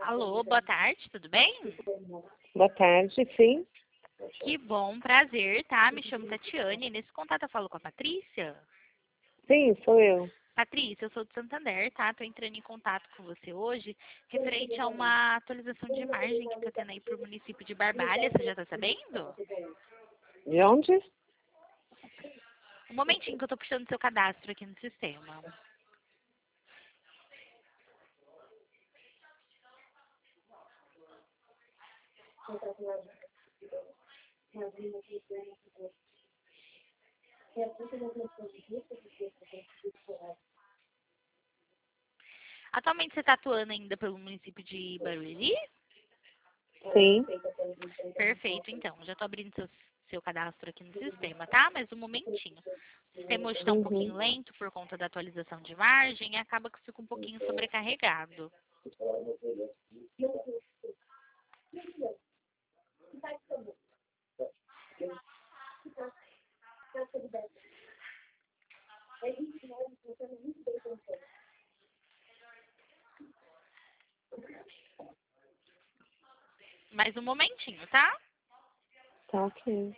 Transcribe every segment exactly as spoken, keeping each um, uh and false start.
Alô, boa tarde, tudo bem? Boa tarde, sim. Que bom, prazer, tá? Me chamo Tatiane. Nesse contato eu falo com a Patrícia. Sim, sou eu. Patrícia, eu sou de Santander, tá? Tô entrando em contato com você hoje, referente a uma atualização de imagem que tá tendo aí pro município de Barbalha. Você já tá sabendo? De onde? Um momentinho que eu tô puxando seu cadastro aqui no sistema. Atualmente você tá atuando ainda pelo município de Barueri? Sim. Perfeito, então. Já tô abrindo seu, seu cadastro aqui no sistema, tá? Mas um momentinho. O sistema hoje está um pouquinho Uhum. lento por conta da atualização de margem e acaba que fica um pouquinho sobrecarregado. Mais um momentinho, tá? Tá ok.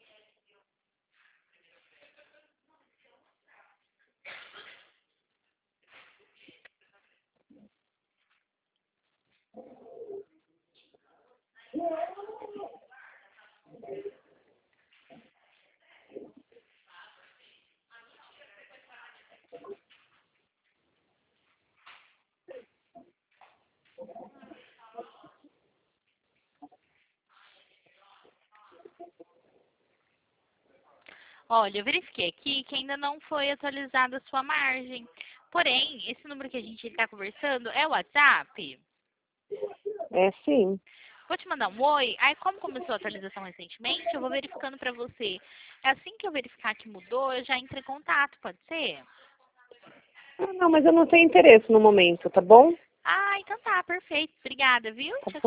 Olha, eu verifiquei aqui que ainda não foi atualizada a sua margem. Porém, esse número que a gente está conversando é o WhatsApp. É sim. Vou te mandar um oi. Aí, como começou a atualização recentemente, eu vou verificando para você. Assim que eu verificar que mudou, eu já entro em contato, pode ser? Ah, não, mas eu não tenho interesse no momento, tá bom? Ah, então tá, perfeito. Obrigada, viu? Tá Tchau, bom.